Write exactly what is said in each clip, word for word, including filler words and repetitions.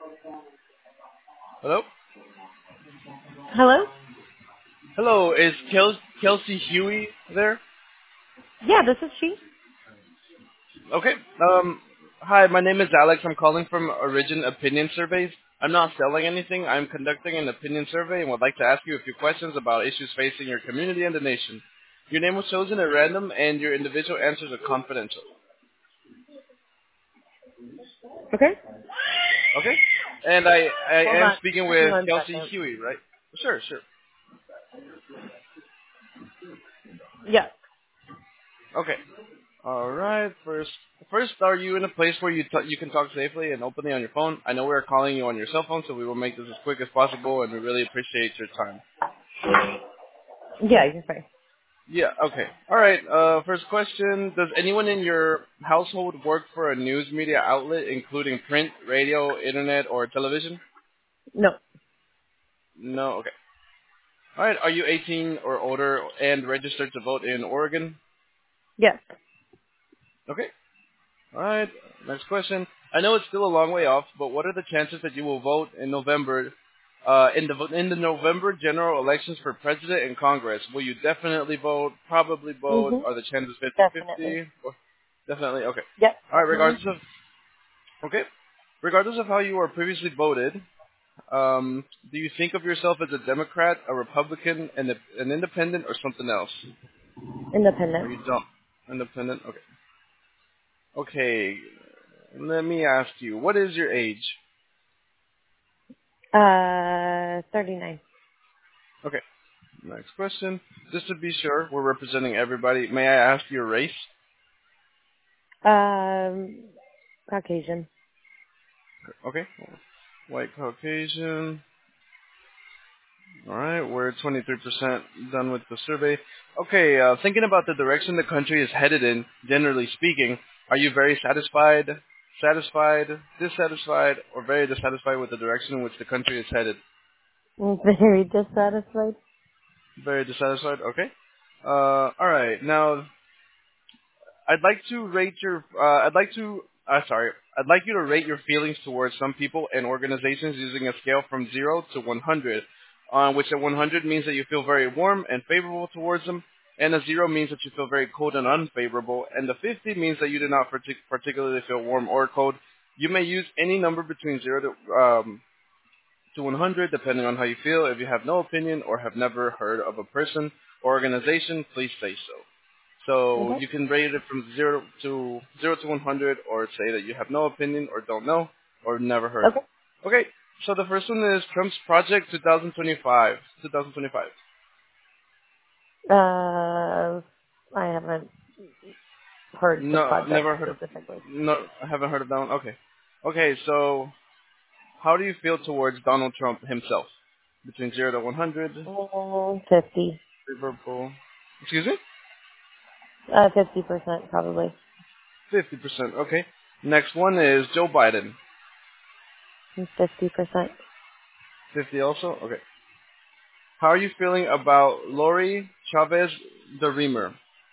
Hello? Hello? Hello, is Kel- Kelsey Huey there? Yeah, this is she. Okay. Um, hi, my name is Alex. I'm calling from Origin Opinion Surveys. I'm not selling anything. I'm conducting an opinion survey and would like to ask you a few questions about issues facing your community and the nation. Your name was chosen at random and your individual answers are confidential. Okay. Okay? And I, I Hold am on. speaking Hang with on a Kelsey second. Huey, right? Sure, sure. Yeah. Okay. All right. First, first, are you in a place where you t- you can talk safely and openly on your phone? I know we're calling you on your cell phone, so we will make this as quick as possible, and we really appreciate your time. Yeah, you're fine. Yeah. Okay. All right. Uh, first question: does anyone in your household work for a news media outlet, including print, radio, internet, or television? No. No. Okay. All right. Are you eighteen or older and registered to vote in Oregon? Yes. Okay. All right. Next question. I know it's still a long way off, but what are the chances that you will vote in November, uh, in the vo- in the November general elections for president and Congress? Will you definitely vote, probably vote, Mhm. are the chances Definitely. fifty-fifty? Or definitely. Okay. Yep. All right. Definitely. Regardless of okay, regardless of how you were previously voted, um, do you think of yourself as a Democrat, a Republican, an an independent, or something else? Or Independent. you don't? Independent. Okay. Okay. Let me ask you, what is your age? Uh, thirty-nine. Okay. Next question. Just to be sure, we're representing everybody. May I ask your race? Um, Caucasian. Okay. White Caucasian. All right. We're twenty-three percent done with the survey. Okay. Uh, thinking about the direction the country is headed in, generally speaking, are you very satisfied, satisfied, dissatisfied, or very dissatisfied with the direction in which the country is headed? Very dissatisfied. Very dissatisfied. Okay. Uh, all right. Now, I'd like to rate your. Uh, I'd like to. Uh, sorry. I'd like you to rate your feelings towards some people and organizations using a scale from zero to one hundred, uh, which a one hundred means that you feel very warm and favorable towards them, and a zero means that you feel very cold and unfavorable, and the fifty means that you do not partic- particularly feel warm or cold. You may use any number between zero to um, to one hundred, depending on how you feel. If you have no opinion or have never heard of a person or organization, please say so. So Okay. you can rate it from zero to zero to one hundred, or say that you have no opinion or don't know or never heard of. Okay. Okay, so the first one is Trump's Project twenty twenty-five. twenty twenty-five. Uh, I haven't heard the No, project never heard of. specifically. No, I haven't heard of that one. Okay. Okay, so how do you feel towards Donald Trump himself? Between zero to one hundred, Mm, fifty. favorable. Excuse me. Uh, fifty percent probably. fifty percent. Okay. Next one is Joe Biden. Fifty percent. fifty also? Okay. How are you feeling about Lori Chavez the Reamer?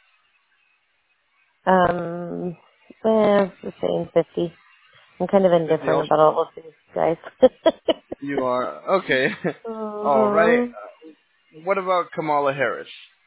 Um, eh, the same fifty. I'm kind of fifty indifferent also? about all of these guys. You are. Okay. All right. uh What about Kamala Harris?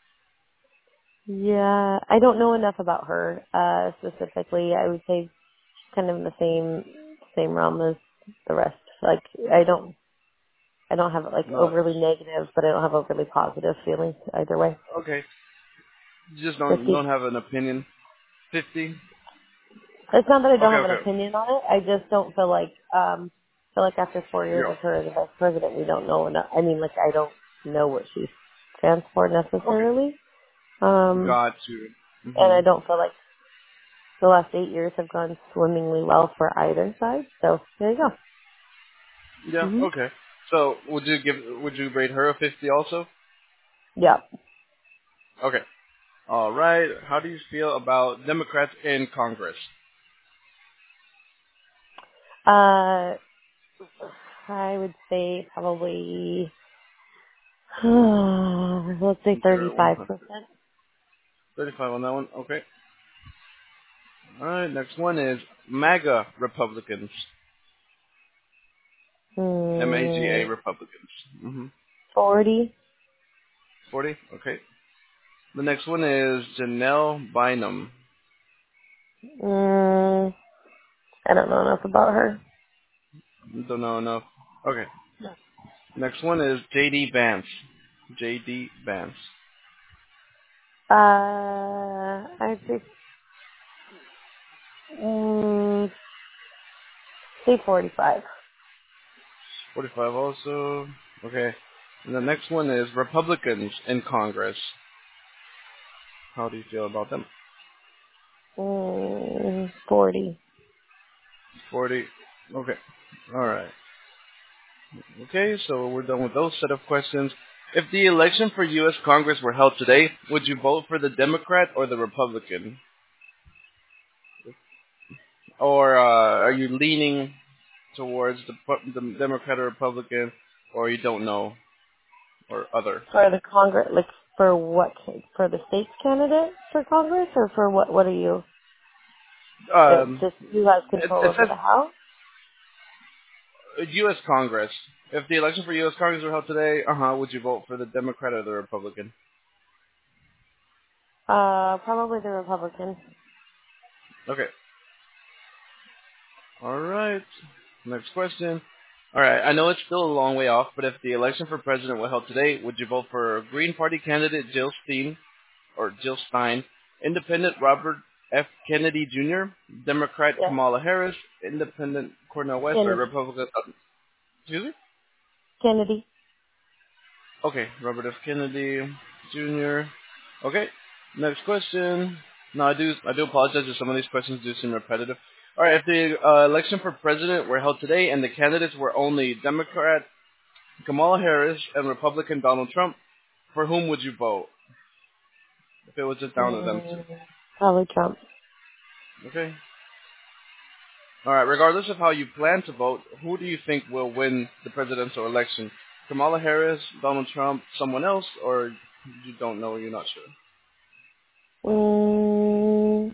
Yeah, I don't know enough about her uh specifically. I would say kind of in the same same realm as the rest. Like I don't I don't have like No. overly negative, but I don't have overly positive feelings either way. Okay. You just don't Fifty. don't have an opinion. fifty? It's not that I don't Okay, have an okay. opinion on it. I just don't feel like um feel like after four years Yeah. of her as a vice president, we don't know enough. I mean, like I don't know what she stands for Okay. necessarily. Um, Got you. and I Mhm. don't feel like the last eight years have gone swimmingly well for either side. So there you go. Yeah. Mhm. Okay. So would you give would you rate her a fifty also? Yeah. Okay. All right. How do you feel about Democrats in Congress? Uh, I would say probably let's say From zero to one thirty-five hundred. percent. thirty-five on that one. Okay. All right. Next one is MAGA Republicans. M A G A Mm, Republicans. Mm-hmm. forty. forty. Okay. The next one is Janelle Bynum. Mm, I don't know enough about her. Don't know enough. Okay. Next one is J D Vance. J D Vance. Uh, I think, mm, say forty-five. forty-five also. Okay. And the next one is Republicans in Congress. How do you feel about them? Mm, forty. forty. Okay. All right. Okay, so we're done with those set of questions. If the election for U S Congress were held today, would you vote for the Democrat or the Republican? Or uh, are you leaning towards the, pu- the Democrat or Republican, or you don't know, or other? For the Congress, like, for what? For the state's candidate for Congress, or for what, what are you? It's Um, just who has it, control it over says the House? U S Congress. If the election for U S Congress were held today, uh-huh, would you vote for the Democrat or the Republican? Uh, probably the Republican. Okay. All right. Next question. All right. I know it's still a long way off, but if the election for president were held today, would you vote for Green Party candidate Jill Stein or Jill Stein, Independent Robert F. Kennedy Junior, Democrat Yes. Kamala Harris, Independent Cornel West, or Kennedy. Republican? Uh, excuse me. Kennedy. Okay, Robert F. Kennedy Junior Okay. Next question. No, I do. I do apologize if some of these questions do seem repetitive. All right. If the uh, election for president were held today and the candidates were only Democrat Kamala Harris and Republican Donald Trump, for whom would you vote? If it was just down to them two. Mm, probably Trump. Okay. All right. Regardless of how you plan to vote, who do you think will win the presidential election? Kamala Harris, Donald Trump, someone else, or you don't know? You're not sure. Mm,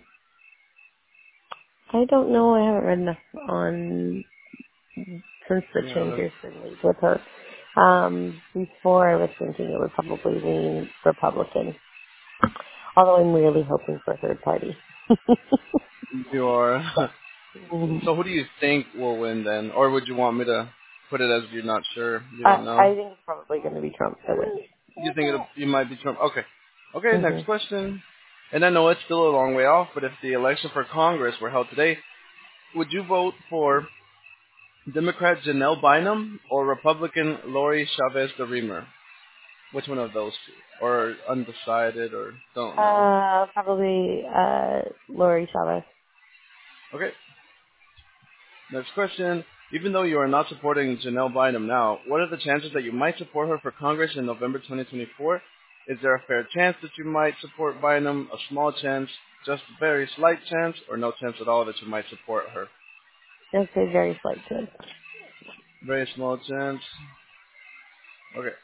I don't know. I haven't read enough on since the Yeah. changes been made with her. Um, before I was thinking it would probably lean Republican, although I'm really hoping for a third party. You are. Mhm. So who do you think will win then? Or would you want me to put it as you're not sure, you I, don't know? I think it's probably going to be Trump that wins. You think it you might be Trump? Okay. Okay, next hmm question. And I know it's still a long way off, but if the election for Congress were held today, would you vote for Democrat Janelle Bynum or Republican Lori Chavez de Reamer? Which one of those two? Or undecided or don't know? Uh, probably uh, Lori Chavez. Okay. Next question. Even though you are not supporting Janelle Bynum now, what are the chances that you might support her for Congress in November twenty twenty-four? Is there a fair chance that you might support Bynum, a small chance, just a very slight chance, or no chance at all that you might support her? I'd say very slight chance. Very small chance. Okay.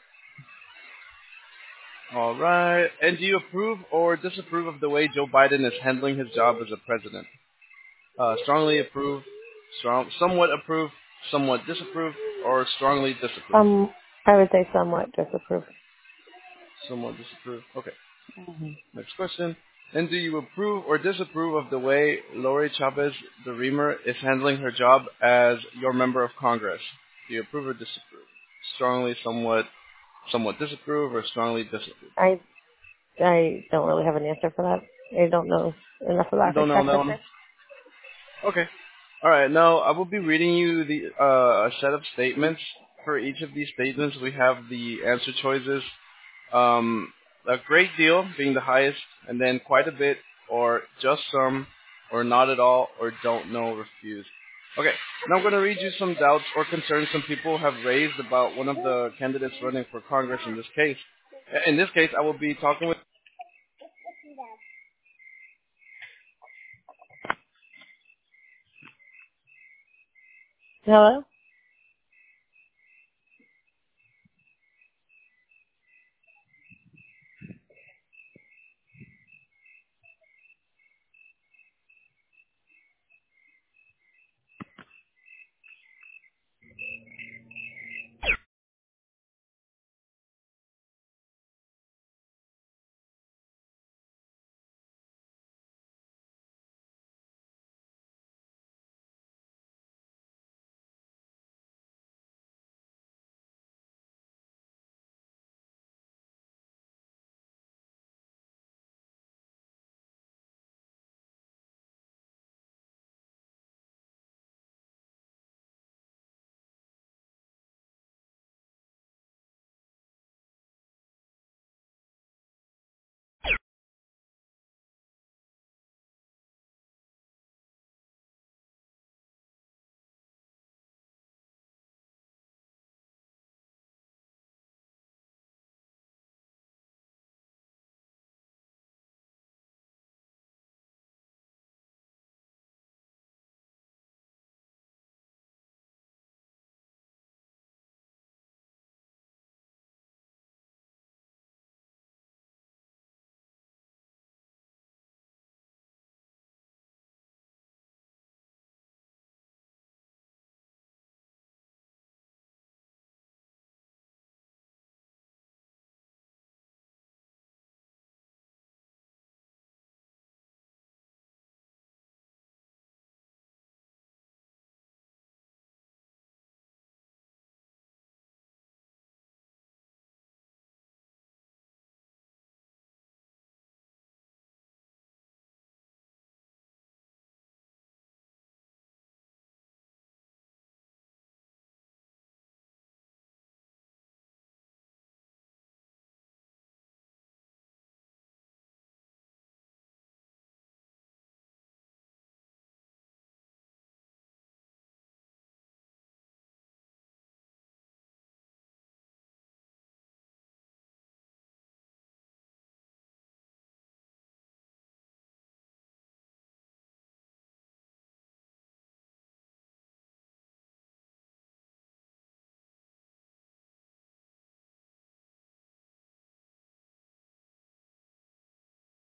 All right. And do you approve or disapprove of the way Joe Biden is handling his job as a president? Uh, strongly approve, strong, somewhat approve, somewhat disapprove, or strongly disapprove? Um, I would say somewhat disapprove. Somewhat disapprove. Okay. hmm Next question. And do you approve or disapprove of the way Lori Chavez de Reamer is handling her job as your member of Congress? Do you approve or disapprove? Strongly, somewhat, somewhat disapprove, or strongly disapprove? I I don't really have an answer for that. I don't know enough You about her don't know that one? technically. Okay. All right. Now I will be reading you the uh, a set of statements. For each of these statements, we have the answer choices. Um, a great deal being the highest, and then quite a bit, or just some, or not at all, or don't know, refuse. Okay. Now I'm going to read you some doubts or concerns some people have raised about one of the candidates running for Congress in this case. In this case, I will be talking with. Hello?